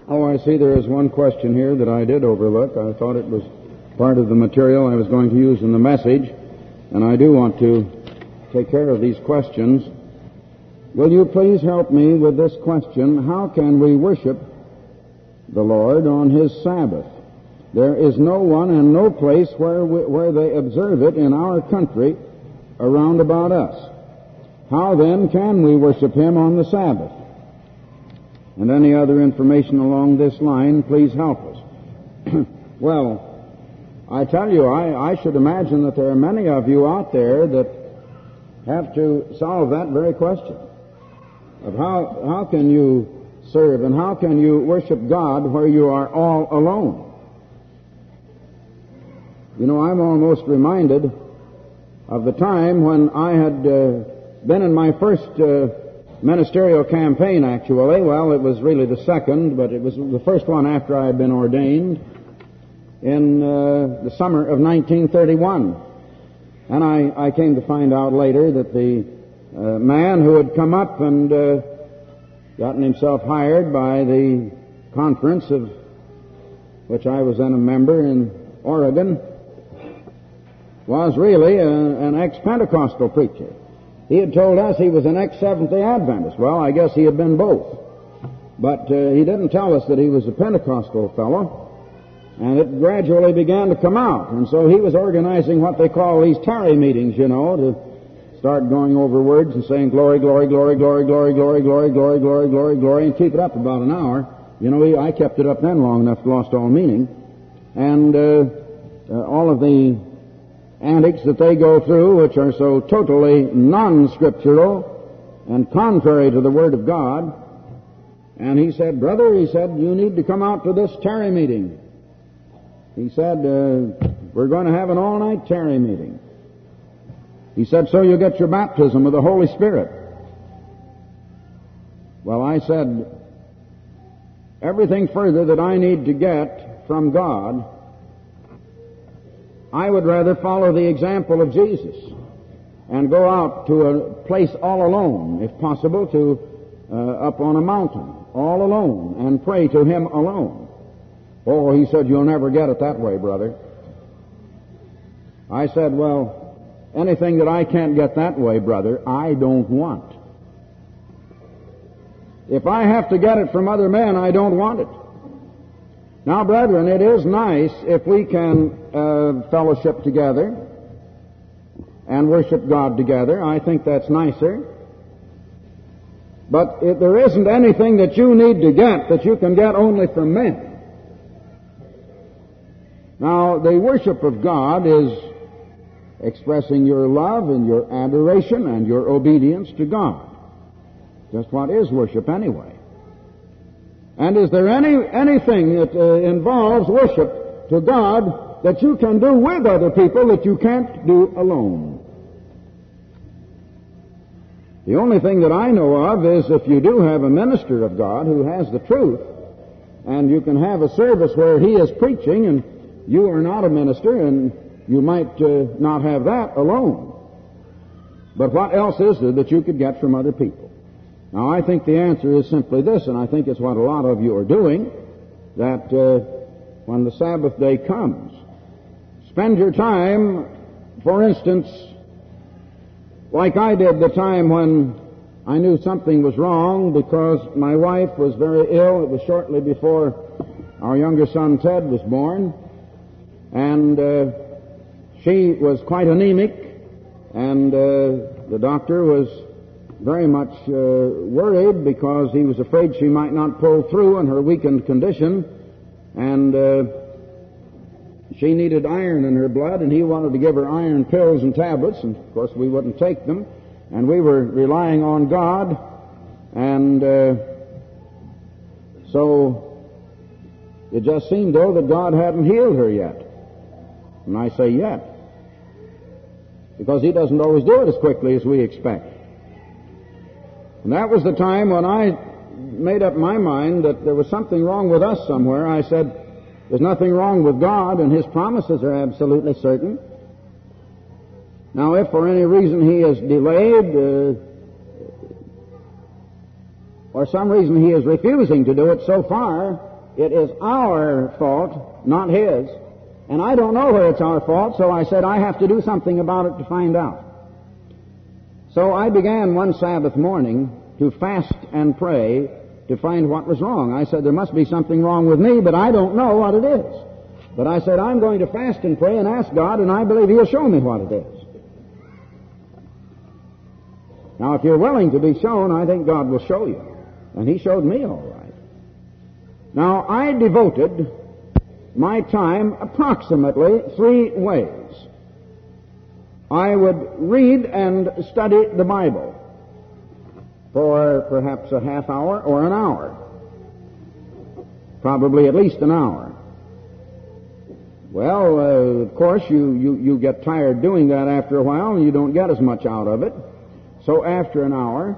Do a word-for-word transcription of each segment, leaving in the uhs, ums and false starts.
Oh, I see there is one question here that I did overlook. I thought it was part of the material I was going to use in the message, and I do want to take care of these questions. Will you please help me with this question? How can we worship the Lord on His Sabbath? There is no one and no place where we, where they observe it in our country around about us. How then can we worship Him on the Sabbath? And any other information along this line, please help us. Well, I tell you, I, I should imagine that there are many of you out there that have to solve that very question of how, how can you serve and how can you worship God where you are all alone. You know, I'm almost reminded of the time when I had uh, been in my first uh, ministerial campaign, actually. Well, it was really the second, but it was the first one after I had been ordained in uh, the summer of nineteen thirty-one. And I, I came to find out later that the uh, man who had come up and uh, gotten himself hired by the conference of which I was then a member in Oregon was really a, an ex-Pentecostal preacher. He had told us he was an ex-Seventh-day Adventist. Well, I guess he had been both. But uh, he didn't tell us that he was a Pentecostal fellow. And it gradually began to come out. And so he was organizing what they call these tarry meetings, you know, to start going over words and saying glory, glory, glory, glory, glory, glory, glory, glory, glory, glory, glory, and keep it up about an hour. You know, I kept it up then long enough to lost all meaning. And uh, uh, all of the antics that they go through, which are so totally non-scriptural and contrary to the Word of God. And he said, brother, he said, you need to come out to this tarry meeting. He said, uh, we're going to have an all-night tarry meeting. He said, so you'll get your baptism of the Holy Spirit. Well, I said, everything further that I need to get from God, I would rather follow the example of Jesus and go out to a place all alone, if possible, to uh, up on a mountain, all alone, and pray to Him alone. Oh, he said, you'll never get it that way, brother. I said, well, anything that I can't get that way, brother, I don't want. If I have to get it from other men, I don't want it. Now, brethren, it is nice if we can uh, fellowship together and worship God together. I think that's nicer. But if there isn't anything that you need to get that you can get only from men. Now, the worship of God is expressing your love and your adoration and your obedience to God. Just what is worship anyway? And is there any anything that uh, involves worship to God that you can do with other people that you can't do alone? The only thing that I know of is if you do have a minister of God who has the truth, and you can have a service where he is preaching and you are not a minister, and you might uh, not have that alone. But what else is there that you could get from other people? Now, I think the answer is simply this, and I think it's what a lot of you are doing, that uh, when the Sabbath day comes, spend your time, for instance, like I did the time when I knew something was wrong because my wife was very ill. It was shortly before our younger son Ted was born, and uh, she was quite anemic, and uh, the doctor was very much uh, worried because he was afraid she might not pull through in her weakened condition, and uh, she needed iron in her blood, and he wanted to give her iron pills and tablets, and of course we wouldn't take them, and we were relying on God, and uh, so it just seemed, though, that God hadn't healed her yet. And I say yet, because He doesn't always do it as quickly as we expect. And that was the time when I made up my mind that there was something wrong with us somewhere. I said, there's nothing wrong with God, and His promises are absolutely certain. Now, if for any reason He is delayed, uh, or some reason He is refusing to do it so far, it is our fault, not his. And I don't know where it's our fault, so I said I have to do something about it to find out. So I began one Sabbath morning to fast and pray to find what was wrong. I said there must be something wrong with me, but I don't know what it is. But I said I'm going to fast and pray and ask God, and I believe He'll show me what it is. Now, if you're willing to be shown, I think God will show you. And He showed me all right. Now, I devoted my time approximately three ways. I would read and study the Bible for perhaps a half hour or an hour. Probably at least an hour. Well, uh, of course, you, you, you get tired doing that after a while, and you don't get as much out of it. So after an hour,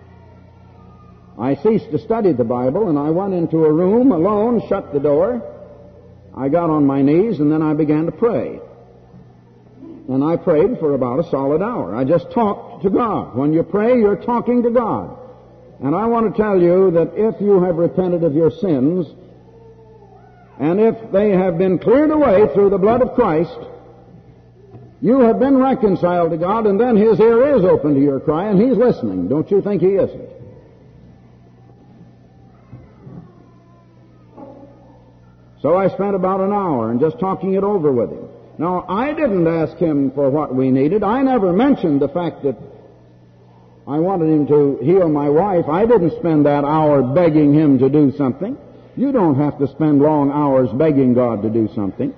I ceased to study the Bible, and I went into a room alone, shut the door. I got on my knees, and then I began to pray. And I prayed for about a solid hour. I just talked to God. When you pray, you're talking to God. And I want to tell you that if you have repented of your sins, and if they have been cleared away through the blood of Christ, you have been reconciled to God, and then His ear is open to your cry, and He's listening. Don't you think He isn't? So I spent about an hour and just talking it over with Him. Now, I didn't ask Him for what we needed. I never mentioned the fact that I wanted Him to heal my wife. I didn't spend that hour begging Him to do something. You don't have to spend long hours begging God to do something.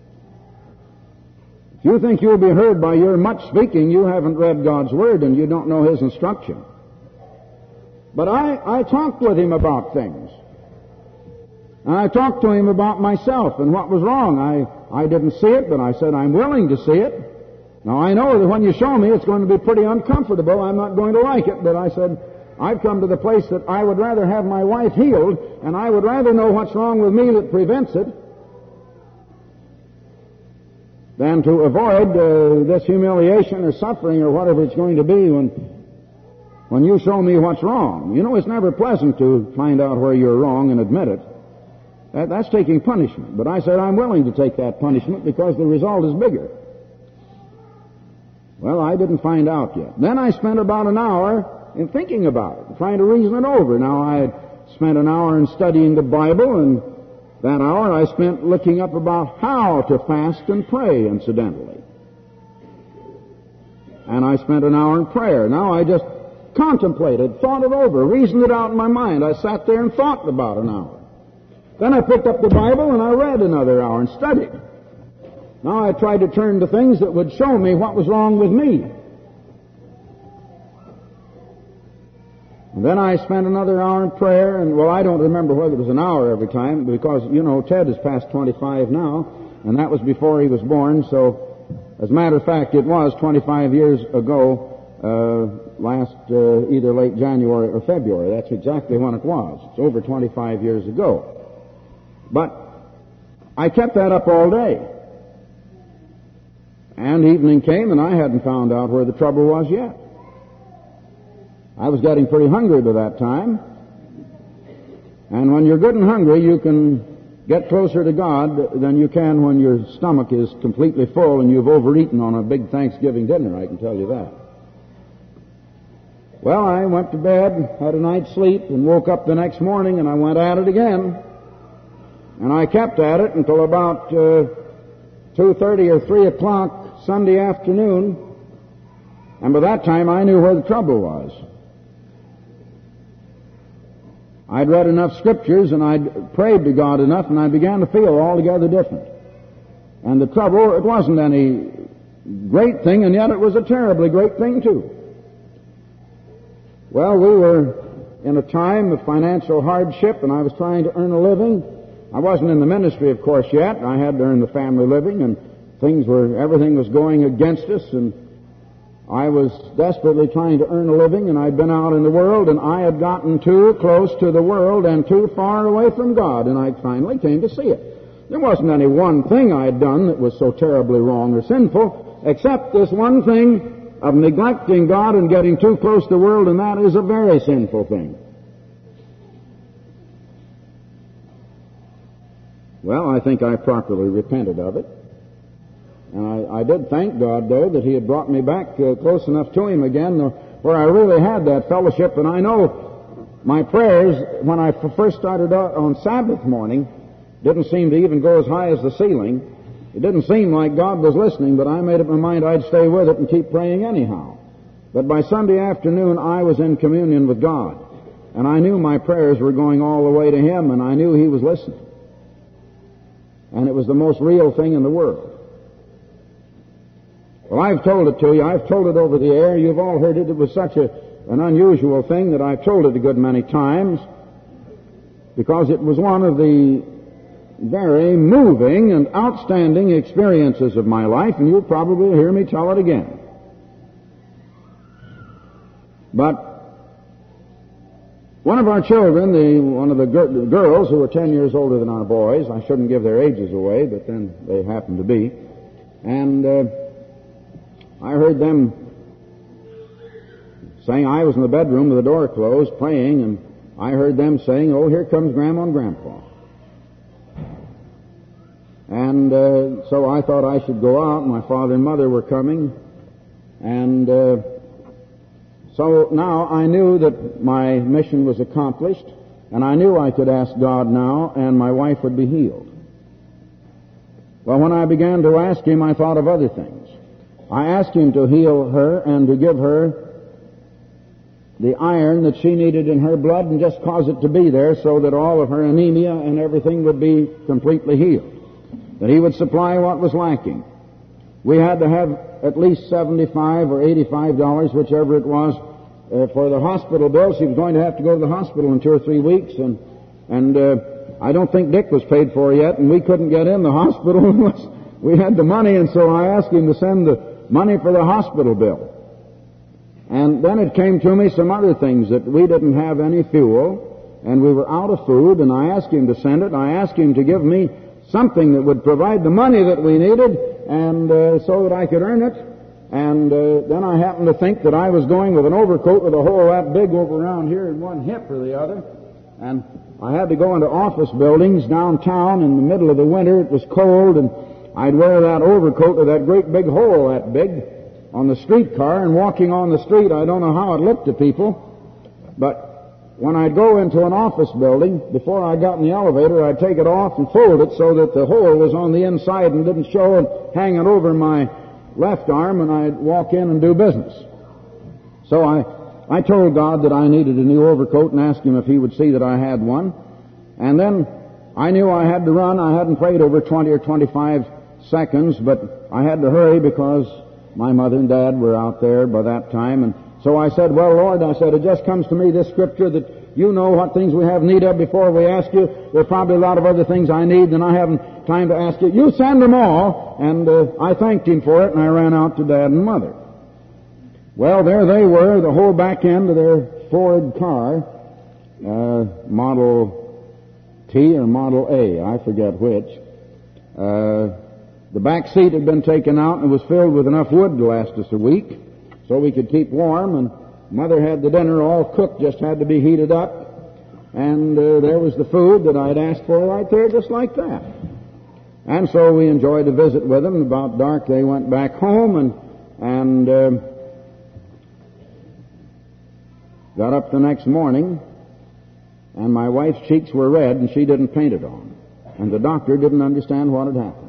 If you think you'll be heard by your much speaking, you haven't read God's Word and you don't know His instruction. But I, I talked with Him about things. And I talked to Him about myself and what was wrong. I, I didn't see it, but I said, I'm willing to see it. Now, I know that when you show me, it's going to be pretty uncomfortable. I'm not going to like it, but I said, I've come to the place that I would rather have my wife healed, and I would rather know what's wrong with me that prevents it, than to avoid uh, this humiliation or suffering or whatever it's going to be when, when you show me what's wrong. You know, it's never pleasant to find out where you're wrong and admit it. That, that's taking punishment. But I said I'm willing to take that punishment because the result is bigger. Well, I didn't find out yet. Then I spent about an hour in thinking about it, trying to reason it over. Now, I had spent an hour in studying the Bible, and that hour I spent looking up about how to fast and pray, incidentally. And I spent an hour in prayer. Now, I just contemplated, thought it over, reasoned it out in my mind. I sat there and thought about an hour. Then I picked up the Bible and I read another hour and studied. Now I tried to turn to things that would show me what was wrong with me. And then I spent another hour in prayer, and, well, I don't remember whether it was an hour every time, because, you know, Ted is past twenty-five now, and that was before he was born, so, as a matter of fact, it was twenty-five years ago, uh, last, uh, either late January or February. That's exactly when it was. It's over twenty-five years ago. But I kept that up all day. And evening came, and I hadn't found out where the trouble was yet. I was getting pretty hungry by that time. And when you're good and hungry, you can get closer to God than you can when your stomach is completely full and you've overeaten on a big Thanksgiving dinner, I can tell you that. Well, I went to bed, had a night's sleep, and woke up the next morning, and I went at it again. And I kept at it until about uh, two thirty or three o'clock Sunday afternoon. And by that time, I knew where the trouble was. I'd read enough scriptures and I'd prayed to God enough, and I began to feel altogether different. And the trouble, it wasn't any great thing, and yet it was a terribly great thing too. Well, we were in a time of financial hardship, and I was trying to earn a living. I wasn't in the ministry, of course, yet. I had to earn the family living, and things were, everything was going against us, and I was desperately trying to earn a living, and I'd been out in the world, and I had gotten too close to the world and too far away from God, and I finally came to see it. There wasn't any one thing I had done that was so terribly wrong or sinful, except this one thing of neglecting God and getting too close to the world, and that is a very sinful thing. Well, I think I properly repented of it. And I, I did thank God, though, that He had brought me back uh, close enough to Him again where I really had that fellowship. And I know my prayers, when I first started out on Sabbath morning, didn't seem to even go as high as the ceiling. It didn't seem like God was listening, but I made up my mind I'd stay with it and keep praying anyhow. But by Sunday afternoon, I was in communion with God. And I knew my prayers were going all the way to Him, and I knew He was listening. And it was the most real thing in the world. Well, I've told it to you. I've told it over the air. You've all heard it. It was such a, an unusual thing that I've told it a good many times because it was one of the very moving and outstanding experiences of my life, and you'll probably hear me tell it again. But one of our children, the, one of the gir- girls who were ten years older than our boys, I shouldn't give their ages away, but then they happen to be, and uh, I heard them saying, I was in the bedroom with the door closed praying, and I heard them saying, oh, here comes Grandma and Grandpa. And uh, so I thought I should go out, and my father and mother were coming, and uh, so now I knew that my mission was accomplished, and I knew I could ask God now, and my wife would be healed. Well, when I began to ask Him, I thought of other things. I asked Him to heal her and to give her the iron that she needed in her blood and just cause it to be there so that all of her anemia and everything would be completely healed. That He would supply what was lacking. We had to have at least seventy-five or eighty-five dollars, whichever it was, uh, for the hospital bill. She was going to have to go to the hospital in two or three weeks, and and uh, I don't think Dick was paid for yet, and we couldn't get in the hospital unless we had the money, and so I asked him to send the money for the hospital bill. And then it came to me some other things, that we didn't have any fuel, and we were out of food, and I asked him to send it. I asked him to give me something that would provide the money that we needed, and uh, so that I could earn it. And uh, then I happened to think that I was going with an overcoat with a hole that big over around here in one hip or the other, and I had to go into office buildings downtown in the middle of the winter. It was cold, and I'd wear that overcoat with that great big hole that big on the streetcar, and walking on the street, I don't know how it looked to people, but when I'd go into an office building, before I got in the elevator, I'd take it off and fold it so that the hole was on the inside and didn't show and hang it over my left arm, and I'd walk in and do business. So I, I told God that I needed a new overcoat and asked Him if He would see that I had one. And then I knew I had to run. I hadn't prayed over twenty or twenty-five seconds, but I had to hurry because my mother and dad were out there by that time. And so I said, well, Lord, I said, it just comes to me, this scripture, that You know what things we have need of before we ask You. There are probably a lot of other things I need, and I haven't time to ask You. You send them all. And uh, I thanked Him for it, and I ran out to Dad and Mother. Well, there they were, the whole back end of their Ford car, uh, Model T or Model A, I forget which. Uh, the back seat had been taken out and was filled with enough wood to last us a week, so we could keep warm, and Mother had the dinner all cooked, just had to be heated up, and uh, there was the food that I'd asked for right there, just like that. And so we enjoyed a visit with them. About dark they went back home, and and uh, got up the next morning, and my wife's cheeks were red, and she didn't paint it on. And the doctor didn't understand what had happened.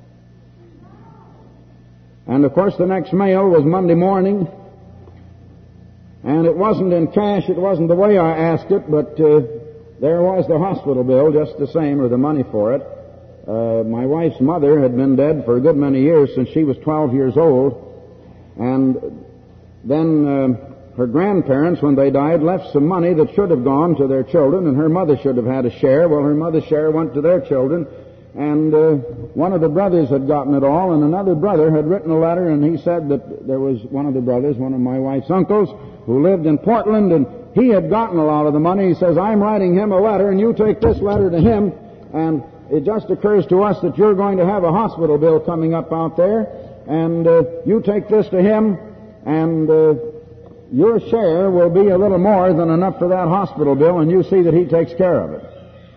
And, of course, the next mail was Monday morning, and it wasn't in cash. It wasn't the way I asked it, but uh, there was the hospital bill just the same, or the money for it. Uh, my wife's mother had been dead for a good many years, since she was twelve years old, and then uh, her grandparents, when they died, left some money that should have gone to their children, and her mother should have had a share. Well, her mother's share went to their children, and uh, one of the brothers had gotten it all, and another brother had written a letter, and he said that there was one of the brothers, one of my wife's uncles, who lived in Portland, and he had gotten a lot of the money. He says, I'm writing him a letter, and you take this letter to him, and it just occurs to us that you're going to have a hospital bill coming up out there, and uh, you take this to him, and uh, your share will be a little more than enough for that hospital bill, and you see that he takes care of it.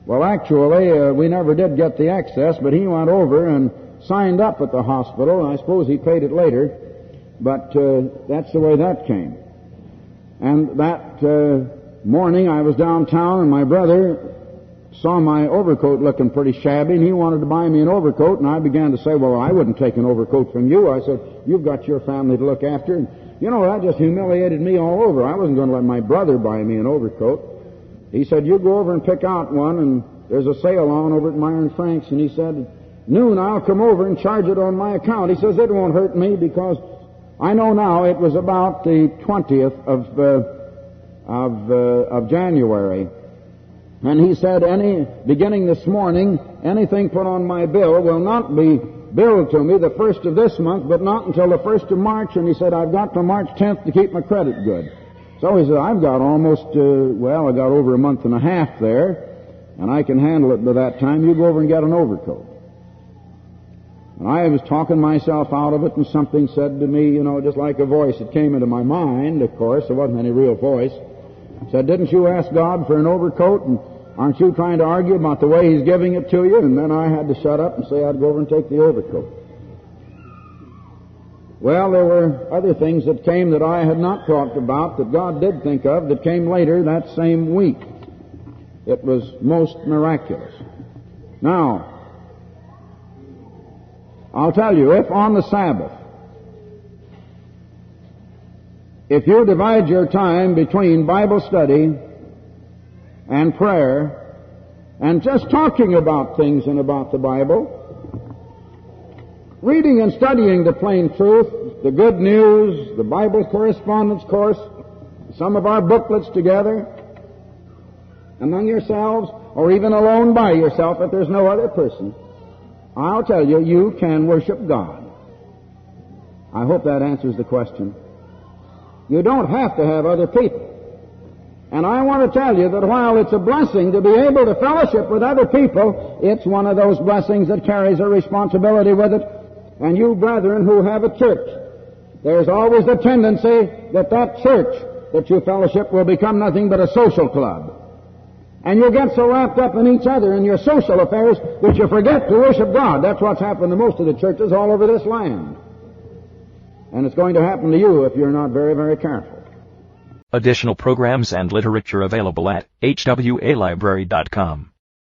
Well, actually, uh, we never did get the excess, but he went over and signed up at the hospital. I suppose he paid it later, but uh, that's the way that came. And that uh, morning I was downtown, and my brother saw my overcoat looking pretty shabby, and he wanted to buy me an overcoat, and I began to say, well, I wouldn't take an overcoat from you. I said, you've got your family to look after. And, you know, that just humiliated me all over. I wasn't going to let my brother buy me an overcoat. He said, you go over and pick out one, and there's a sale on over at Myron Frank's. And he said, noon, I'll come over and charge it on my account. He says, it won't hurt me because I know now it was about the twentieth of, uh, of, uh, of January. And he said, any, beginning this morning, anything put on my bill will not be billed to me the first of this month, but not until the first of March. And he said, I've got till March tenth to keep my credit good. So he said, I've got almost, uh, well, I got over a month and a half there, and I can handle it by that time. You go over and get an overcoat. And I was talking myself out of it, and something said to me, you know, just like a voice. It came into my mind, of course. There wasn't any real voice. It said, didn't you ask God for an overcoat? And aren't you trying to argue about the way He's giving it to you? And then I had to shut up and say I'd go over and take the overcoat. Well, there were other things that came that I had not talked about that God did think of that came later that same week. It was most miraculous. Now, I'll tell you, if on the Sabbath, if you divide your time between Bible study and prayer and just talking about things and about the Bible, reading and studying the plain truth, the good news, the Bible correspondence course, some of our booklets together, among yourselves, or even alone by yourself if there's no other person, I'll tell you, you can worship God. I hope that answers the question. You don't have to have other people. And I want to tell you that while it's a blessing to be able to fellowship with other people, it's one of those blessings that carries a responsibility with it. And you brethren who have a church, there's always the tendency that that church that you fellowship will become nothing but a social club. And you get so wrapped up in each other and your social affairs that you forget to worship God. That's what's happened to most of the churches all over this land. And it's going to happen to you if you're not very, very careful. Additional programs and literature available at H W A library dot com.